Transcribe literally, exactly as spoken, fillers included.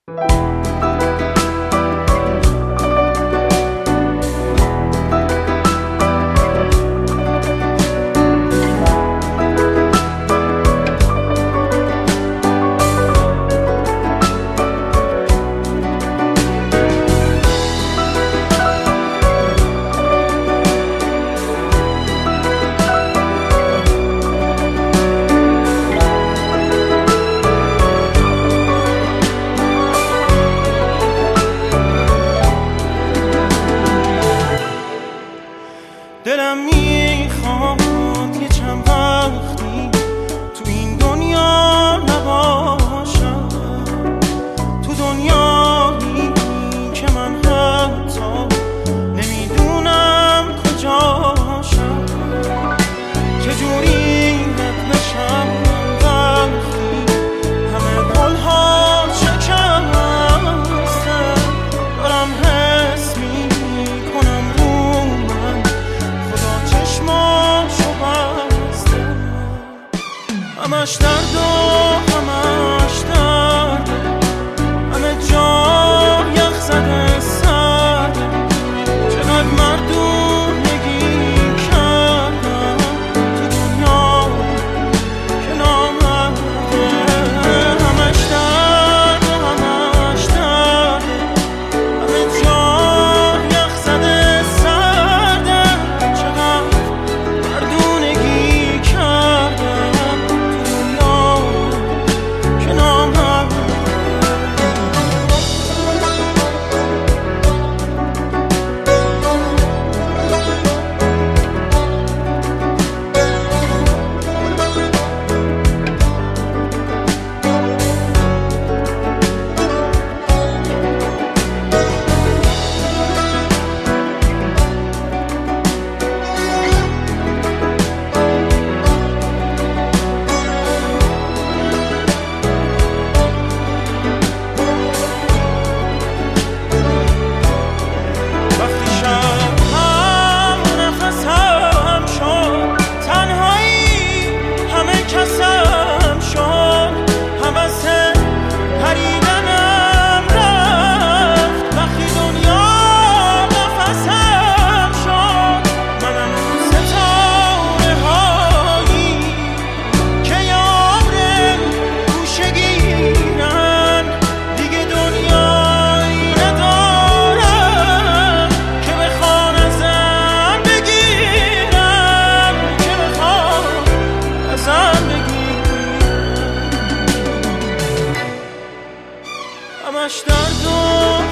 دلم میخواد یه چند وقتی تو این دنیا نباشم، تو دنیایی که من حتی نمیدونم کجاشم، چجوری رد بشم وقتی همه قولها شکسته، دارم حس میکنم رو من خدا چشماشو بسته، همش درد و همش درد، همه جا یخ زده سرده، چقدر مردونگی کردم تو دنیا که نامرده، همش درد و همش درد، همه جا یخ زده سرده، چقدر مردونگی کردم تو دنیا که نامرده. وقتی شب هم نفسم شد، تنهایی همه کسم شد، حوث پریدنم رفت، وقتی دنیا نفسم شد، منم ستاره هایی که یار گوشه گیرن، دیگه دنیایی ندارم که بخوان ازم بگیرم، که بخوان ازم بگیرم، همش درد و